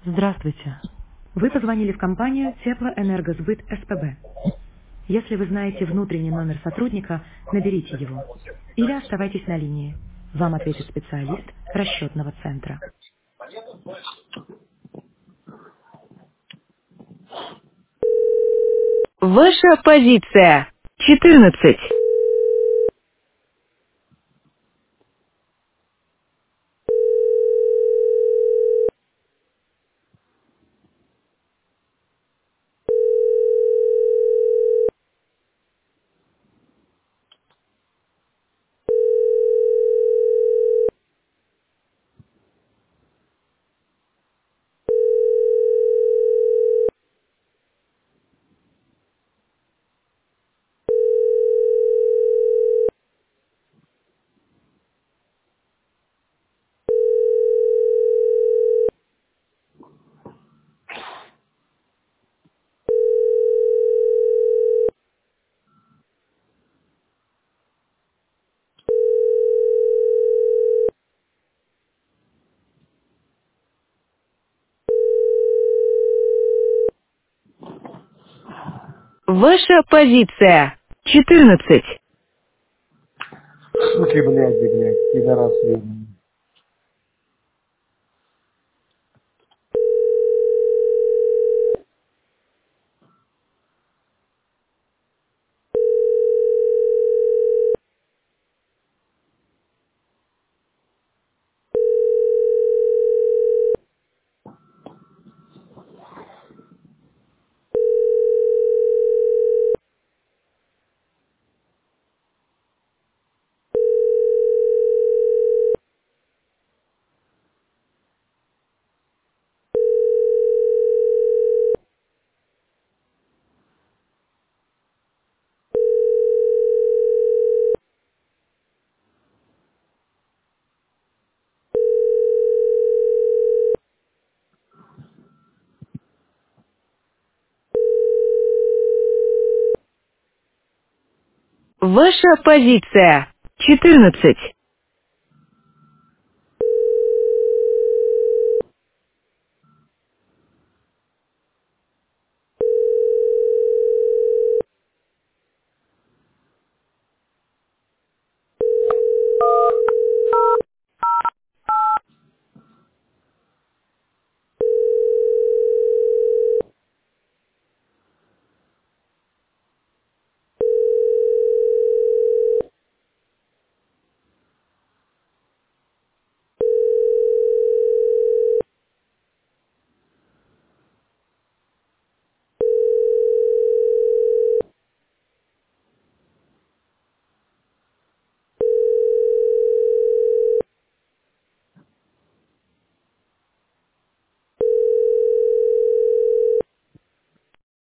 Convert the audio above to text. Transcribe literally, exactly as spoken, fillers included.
Здравствуйте. Вы позвонили в компанию Теплоэнергосбыт СПБ. Если вы знаете внутренний номер сотрудника, наберите его. Или оставайтесь на линии. Вам ответит специалист расчетного центра. Ваша позиция. четырнадцать. Ваша позиция. четырнадцать. Суки, блядь, блядь, пидорас ебаный. Ваша позиция. четырнадцать.